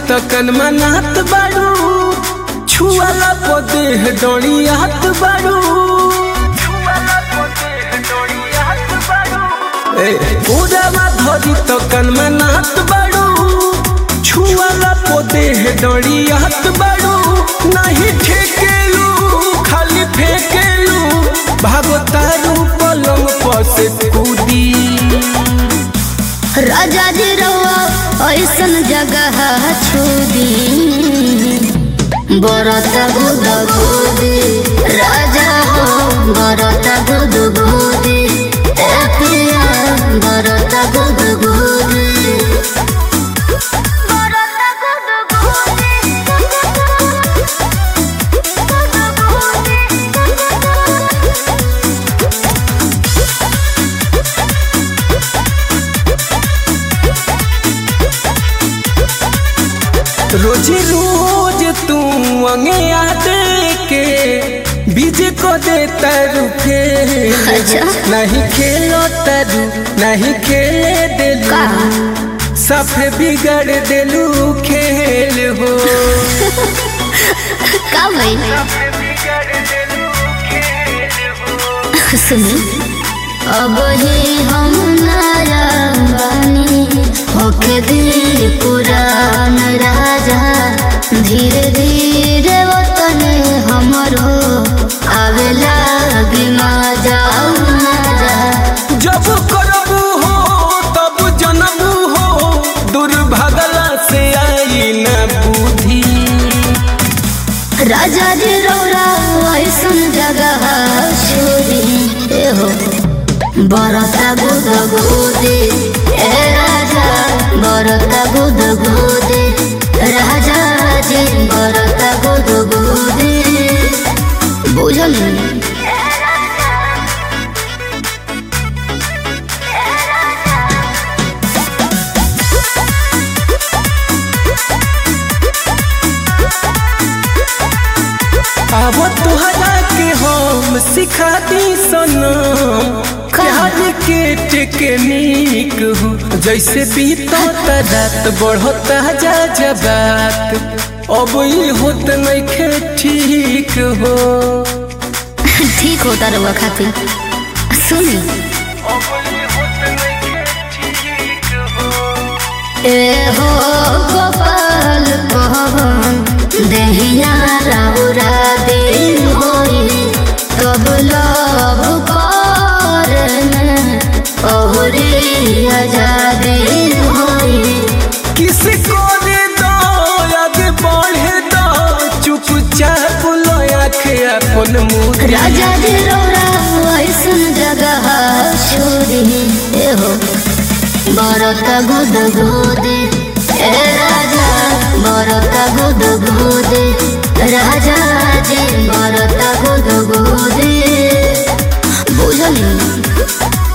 तकन मनात बारू छुआला पदेह डोरियात बारू पूरा धरी तकन मनात बारू छुआला पदेह डोरियात बारू नहीं ठेकेलू खाली फेकेलू भागतारू पलंग पर से कूदी। राजा जी रवा ऐसन जगह छुदी बरत गुद गुदी राजा हो बरत गुद गुदी ए पिया बरत गुद गुदी रोज रोज तू अंगे आदे के बीज को दे तरु अच्छा। नहीं खेलो तरु नहीं खेले दिलू सफे बिगड़ दिलू खेल हो का भाई सुनी अब ही हम नया बानी होके दिल पुरान राजा धीरे धीरे वतन हमरो आवे लागी मजा जब करबू हो तब जनबू हो दुर्भागला से आई न बुद्धि। राजा जी रौरा ऐसन जगह छोड़ी हो बरता गुद गुदी ए राजा बरता गुद गुदी राजा जी बरता गुद गुदी बुझल अब तुहरा के हम सिखा दी सनम प्यार के टेक्निक हो जैसे बीतो रात बढ़ता जा जबात अब ये होत नहीं खे ठीक हो ठीक होता रहुआ खातिर सुनी ए हो गोपाल पवन देहिया राउरा दिल होई तब लव करने ओहरी आजादी होई किसी को दे दो आगे बढ़े दो चुपचाप लो आँखें अपन मुँह। राजा जी रौरा ऐसन जगह छोड़ी हो बरत गुद गुदी ए राजा बरत गुद गुदी राजा जी बरत गुद गुदी बुझल